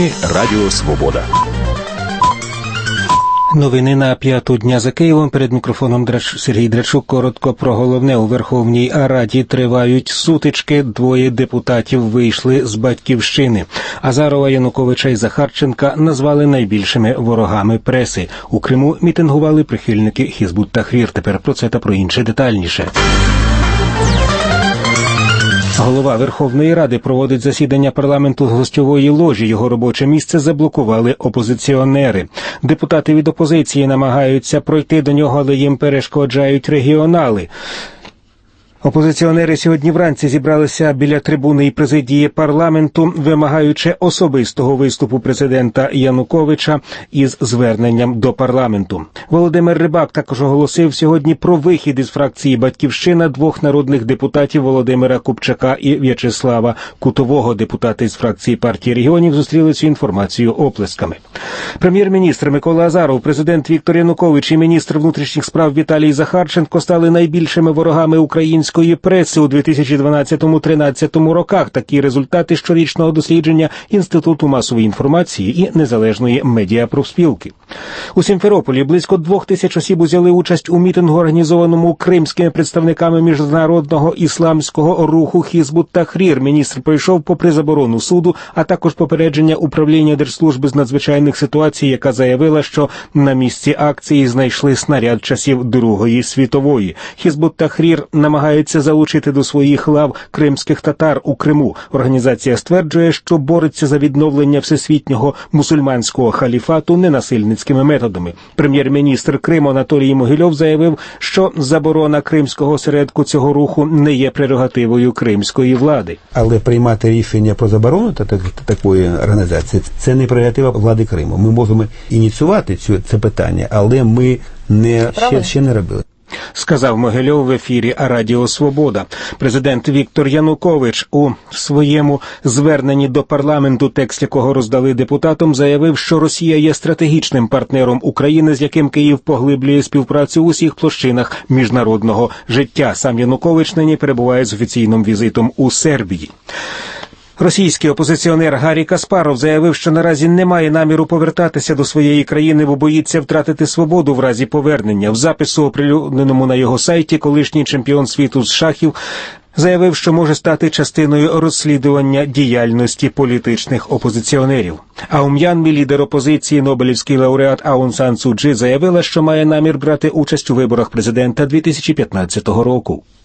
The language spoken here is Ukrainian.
Новини Радіо Свобода. Новини на 5-ту дня за Києвом. Перед мікрофоном Сергій Драчук. Коротко про головне. У Верховній Раді тривають сутички. 2 депутатів вийшли з Батьківщини. Азарова, Януковича і Захарченка назвали найбільшими ворогами преси. У Криму мітингували прихильники Хізбут Тахрір. Тепер про це та про інше детальніше. Голова Верховної Ради проводить засідання парламенту з гостьової ложі. Його робоче місце заблокували опозиціонери. Депутати від опозиції намагаються пройти до нього, але їм перешкоджають регіонали. Опозиціонери сьогодні вранці зібралися біля трибуни і президії парламенту, вимагаючи особистого виступу президента Януковича із зверненням до парламенту. Володимир Рибак також оголосив сьогодні про вихід із фракції «Батьківщина» 2 народних депутатів Володимира Купчака і В'ячеслава Кутового. Депутати з фракції партії регіонів зустріли цю інформацію оплесками. Прем'єр-міністр Микола Азаров, президент Віктор Янукович і міністр внутрішніх справ Віталій Захарченко стали найбільшими ворогами української преси у 2012-13 роках. Такі результати щорічного дослідження Інституту масової інформації і Незалежної медіапрофспілки. У Сімферополі близько 2000 осіб узяли участь у мітингу, організованому кримськими представниками міжнародного ісламського руху Хізбут Тахрір. Міністр пройшов попри заборону суду, а також попередження управління Держслужби з надзвичайних ситуацій, яка заявила, що на місці акції знайшли снаряд часів Другої світової. Хізбут Тахрір намагається залучити до своїх лав кримських татар у Криму. Організація стверджує, що бореться за відновлення всесвітнього мусульманського халіфату ненасильницькими методами. Прем'єр-міністр Криму Анатолій Могильов заявив, що заборона кримського осередку цього руху не є прерогативою кримської влади. Але приймати рішення про заборону такої організації – це не прерогатива влади Криму. Ми можемо ініціювати це питання, але ми ще не робили. Сказав Могильов в ефірі Радіо Свобода. Президент Віктор Янукович у своєму зверненні до парламенту, текст якого роздали депутатам, заявив, що Росія є стратегічним партнером України, з яким Київ поглиблює співпрацю в усіх площинах міжнародного життя. Сам Янукович нині перебуває з офіційним візитом у Сербії. Російський опозиціонер Гаррі Каспаров заявив, що наразі не має наміру повертатися до своєї країни, бо боїться втратити свободу в разі повернення. В запису, оприлюдненому на його сайті, колишній чемпіон світу з шахів заявив, що може стати частиною розслідування діяльності політичних опозиціонерів. Аум Янмі, лідер опозиції, нобелівський лауреат Аун Сан Су Чжі, заявила, що має намір брати участь у виборах президента 2015 року.